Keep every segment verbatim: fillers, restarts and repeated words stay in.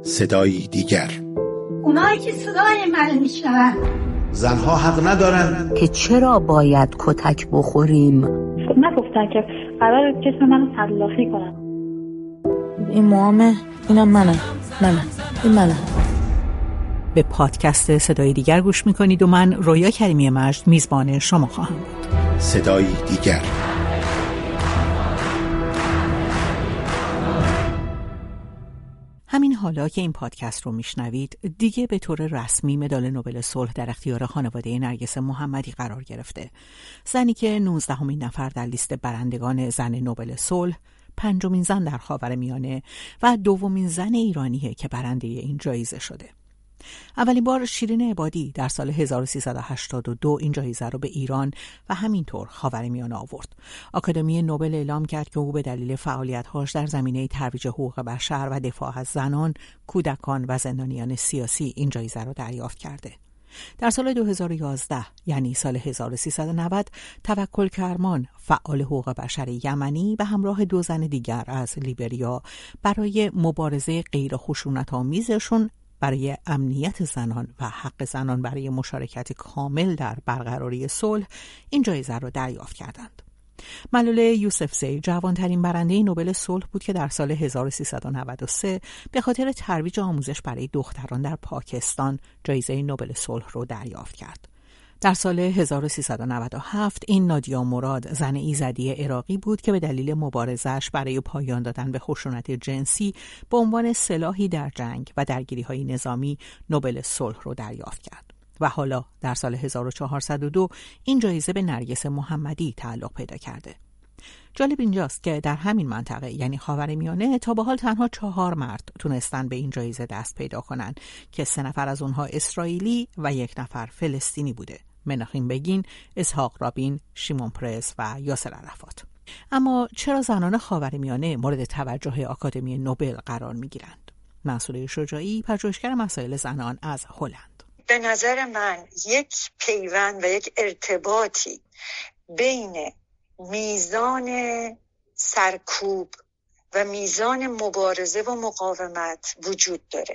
صدایی دیگر. اونایی که صدای من میشنون زنها حق ندارن که چرا باید کتک بخوریم. نگفتن که قرار جسم منو تلافی کنن. این موامه، اینم منم منم این منم. به پادکست صدای دیگر گوش میکنید و من رویا کریمی مجد میزبان شما خواهم بود. صدایی دیگر. همین حالا که این پادکست رو میشنوید دیگه به طور رسمی مدال نوبل صلح در اختیار خانواده نرگس محمدی قرار گرفته. زنی که نوزدهمین نفر در لیست برندگان زن نوبل صلح، پنجمین زن در خاورمیانه و دومین زن ایرانیه که برنده این جایزه شده. اولین بار شیرین عبادی در سال هزار و سیصد و هشتاد و دو این جایزه رو به ایران و همینطور خاورمیانه آورد. آکادمی نوبل اعلام کرد که او به دلیل فعالیت‌هاش در زمینه ترویج حقوق بشر و دفاع از زنان، کودکان و زندانیان سیاسی این جایزه رو دریافت کرده. در سال دو هزار و یازده یعنی سال هزار و سیصد و نود توکل کرمان، فعال حقوق بشر یمنی به همراه دو زن دیگر از لیبریا برای مبارزه غیر خشونت‌آمیزشون برای امنیت زنان و حق زنان برای مشارکت کامل در برقراری صلح این جایزه را دریافت کردند. ملوله یوسفزئی جوانترین برنده نوبل صلح بود که در سال هزار و سیصد و نود و سه به خاطر ترویج آموزش برای دختران در پاکستان جایزه نوبل صلح را دریافت کرد. در سال هزار و سیصد و نود و هفت این نادیا مراد، زن ایزدی عراقی بود که به دلیل مبارزه‌اش برای پایان دادن به خشونت جنسی به عنوان سلاحی در جنگ و درگیری‌های نظامی نوبل صلح را دریافت کرد. و حالا در سال هزار و چهارصد و دو این جایزه به نرگس محمدی تعلق پیدا کرده. جالب اینجاست که در همین منطقه یعنی خاورمیانه تا به حال تنها چهار مرد تونستن به این جایزه دست پیدا کنن که سه نفر از اونها اسرائیلی و یک نفر فلسطینی بوده: مناخیم بگین، اسحاق رابین، شیمون پرس و یاسر عرفات. اما چرا زنان خاورمیانه مورد توجه آکادمی نوبل قرار میگیرند؟ منصوره شجاعی، پژوهشگر مسائل زنان از هلند. به نظر من یک پیوند و یک ارتباطی بین میزان سرکوب و میزان مبارزه و مقاومت وجود داره.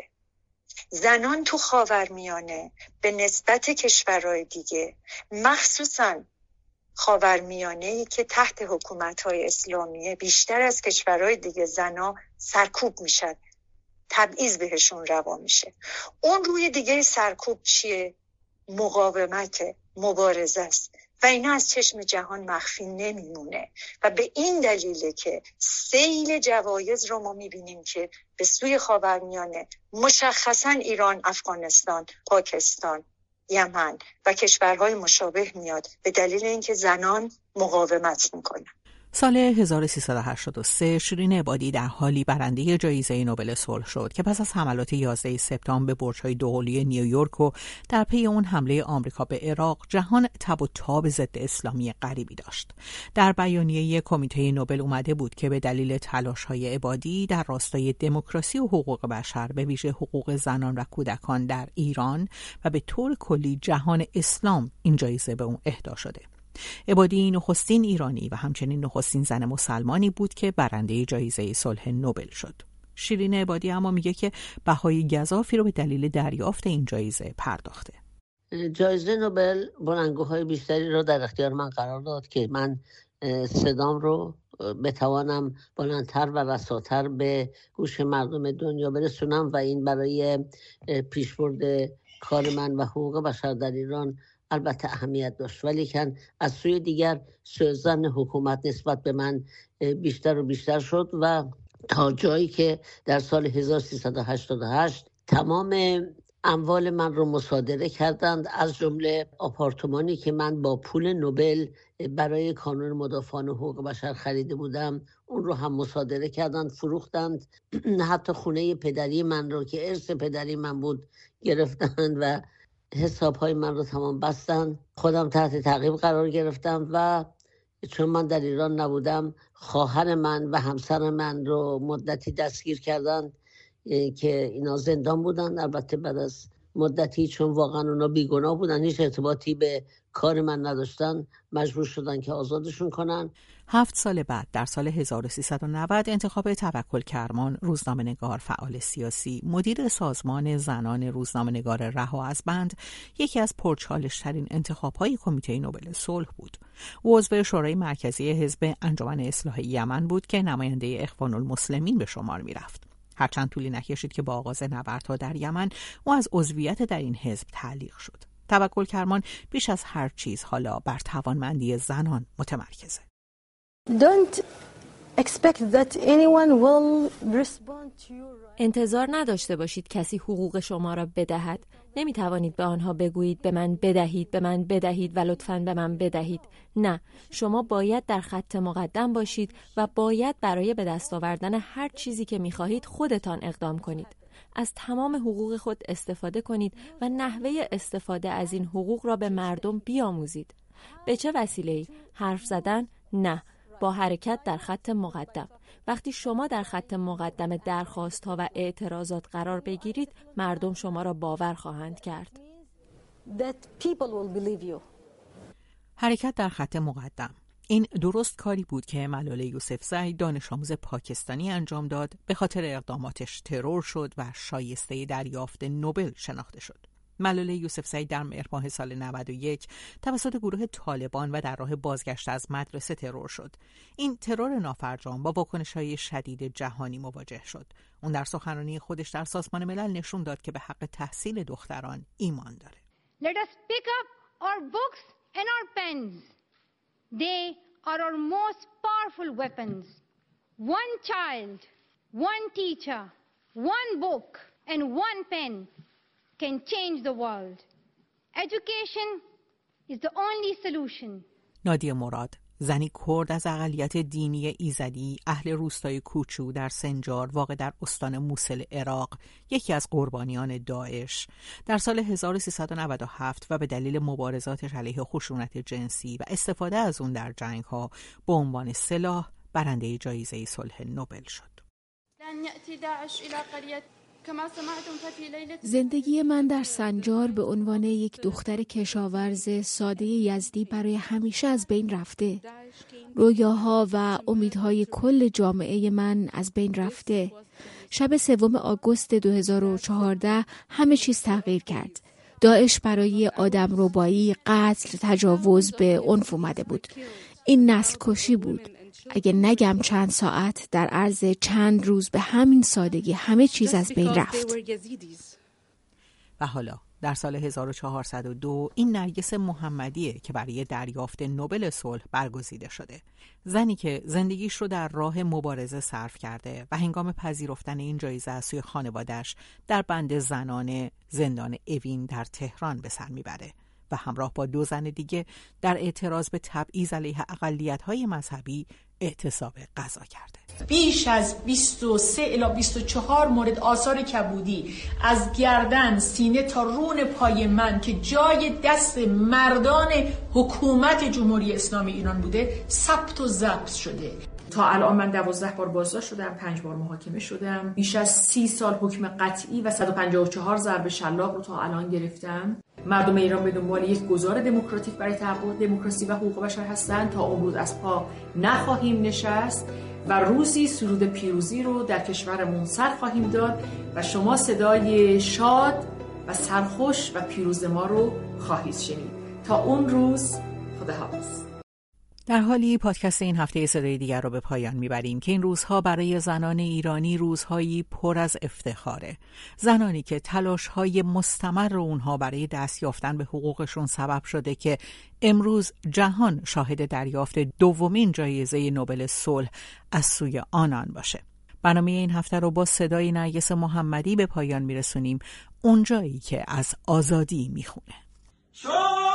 زنان تو خاورمیانه به نسبت کشورهای دیگه، مخصوصاً خاورمیانه‌ای که تحت حکومت‌های اسلامیه، بیشتر از کشورهای دیگه زنان سرکوب میشن، تبعیض بهشون روا میشه. اون روی دیگه سرکوب چیه؟ مقاومت، مبارزه است و اینا از چشم جهان مخفی نمیمونه و به این دلیله که سیل جوایز رو ما میبینیم که به سوی خاورمیانه، مشخصا ایران، افغانستان، پاکستان، یمن و کشورهای مشابه میاد به دلیل اینکه زنان مقاومت میکنن. سال هزار و سیصد و هشتاد و سه شیرین عبادی در حالی برنده جایزه نوبل صلح شد که پس از حملات یازده سپتامبر به برج‌های دوقلوی نیویورک و در پی اون حمله آمریکا به عراق، جهان تب و تاب ضد اسلامی غریبی داشت. در بیانیه کمیته نوبل اومده بود که به دلیل تلاش‌های عبادی در راستای دموکراسی و حقوق بشر، به ویژه حقوق زنان و کودکان در ایران و به طور کلی جهان اسلام، این جایزه به اون اهدا شده. عبادی نخستین ایرانی و همچنین نخستین زن مسلمانی بود که برنده جایزه صلح نوبل شد. شیرین عبادی اما میگه که بهای گزافی رو به دلیل دریافت این جایزه پرداخته. جایزه نوبل بلندگوهای بیشتری رو در اختیار من قرار داد که من صدام رو بتوانم بلندتر و رساتر به گوش مردم دنیا برسونم و این برای پیشبرد کار من و حقوق بشر در ایران البته اهمیت داشت، ولی کن از سوی دیگر سوءظن حکومت نسبت به من بیشتر و بیشتر شد و تا جایی که در سال هزار و سیصد و هشتاد و هشت تمام اموال من رو مصادره کردند، از جمله آپارتمانی که من با پول نوبل برای کانون مدافعان حقوق بشر خریده بودم اون رو هم مصادره کردند، فروختند. حتی خونه پدری من رو که ارث پدری من بود گرفتند و حسابهای من رو تمام بستن. خودم تحت تعقیب قرار گرفتم و چون من در ایران نبودم، خواهر من و همسر من رو مدتی دستگیر کردن که اینا زندان بودن. البته بعد از مدتی، چون واقعا اونا بیگناه بودن، هیچ ارتباطی به کار من نداشتن، مجبور شدن که آزادشون کنن. هفت سال بعد در سال هزار و سیصد و نود انتخاب توکل کرمان، روزنامه‌نگار فعال سیاسی، مدیر سازمان زنان روزنامه‌نگار رها از بند، یکی از پرچالش‌ترین انتخاب‌های کمیته نوبل صلح بود. او عضو شورای مرکزی حزب انجمن اصلاح یمن بود که نماینده اخوان المسلمین به شمار می‌رفت. هرچند طولی نکشید که با آغاز نبردها در یمن او از عضویت در این حزب تعلیق شد. توکل کرمان بیش از هر چیز حالا بر توانمندی زنان متمرکزه. Don't expect that anyone will respond to your... انتظار نداشته باشید کسی حقوق شما را بدهد. نمی توانید به آنها بگویید به من بدهید، به من بدهید و لطفاً به من بدهید. نه، شما باید در خط مقدم باشید و باید برای به دست آوردن هر چیزی که می خواهید خودتان اقدام کنید. از تمام حقوق خود استفاده کنید و نحوه استفاده از این حقوق را به مردم بیاموزید. به چه وسیله‌ای؟ حرف زدن؟ نه. با حرکت در خط مقدم. وقتی شما در خط مقدم درخواست‌ها و اعتراضات قرار بگیرید، مردم شما را باور خواهند کرد. That people will believe you. حرکت در خط مقدم. این درست کاری بود که ملاله یوسفزئی، دانش آموز پاکستانی، انجام داد. به خاطر اقداماتش ترور شد و شایسته دریافت نوبل شناخته شد. ملاله یوسفزئی در مهر ماه سال نود و یک توسط گروه طالبان و در راه بازگشت از مدرسه ترور شد. این ترور نافرجام با واکنش‌های شدید جهانی مواجه شد. اون در سخنرانی خودش در سازمان ملل نشون داد که به حق تحصیل دختران ایمان داره. Let us pick up our books and our pens. They are our most powerful weapons. One child, one teacher, one book and one pen can change the world. Education is the only solution. نادیه مراد، زنی کرد از اقلیت دینی ایزدی، اهل روستای کوچو در سنجار واقع در استان موصل عراق، یکی از قربانیان داعش، در سال هزار و سیصد و نود و هفت و به دلیل مبارزاتش علیه خشونت جنسی و استفاده از اون در جنگ‌ها به عنوان سلاح برنده جایزه صلح نوبل شد. زندگی من در سنجار به عنوان یک دختر کشاورز ساده یزدی برای همیشه از بین رفته. رویاها و امیدهای کل جامعه من از بین رفته. شب سوم آگوست دو هزار و چهارده همه چیز تغییر کرد. داعش برای آدمربایی، قتل، تجاوز به عنف اومده بود. این نسل کشی بود. اگه نگم چند ساعت، در عرض چند روز به همین سادگی همه چیز از بین رفت. و حالا در سال هزار و چهارصد و دو این نرگس محمدیه که برای دریافت نوبل صلح برگزیده شده. زنی که زندگیش رو در راه مبارزه صرف کرده و هنگام پذیرفتن این جایزه از سوی خانواده‌اش در بند زنان زندان اوین در تهران به سر میبره و همراه با دو زن دیگه در اعتراض به تبعیض علیه اقلیت‌های مذهبی اعتصاب غذا کرده. بیش از بیست و سه الی بیست و چهار مورد آثار کبودی از گردن، سینه تا رون پای من که جای دست مردان حکومت جمهوری اسلامی ایران بوده ثبت و ضبط شده. تا الان من دوازده بار بازداشت شدم، پنج بار محاکمه شدم، بیش از سی سال حکم قطعی و صد و پنجاه و چهار ضرب شلاق رو تا الان گرفتم. مردم ایران به دنبال یک گذار دموکراتیک برای تحقق دموکراسی و حقوق بشر هستند. تا امروز از پا نخواهیم نشست و روزی سرود پیروزی رو در کشورمون سر خواهیم داد و شما صدای شاد و سرخوش و پیروز ما رو خواهید شنید. تا اون روز، خداحافظ. در حالی پادکست این هفته صدای دیگر رو به پایان میبریم که این روزها برای زنان ایرانی روزهایی پر از افتخاره. زنانی که تلاش‌های مستمر اونها برای دست یافتن به حقوقشون سبب شده که امروز جهان شاهد دریافت دومین جایزه نوبل صلح از سوی آنان باشه. برنامه این هفته رو با صدای نرگس محمدی به پایان میرسونیم، اونجایی که از آزادی میخونه.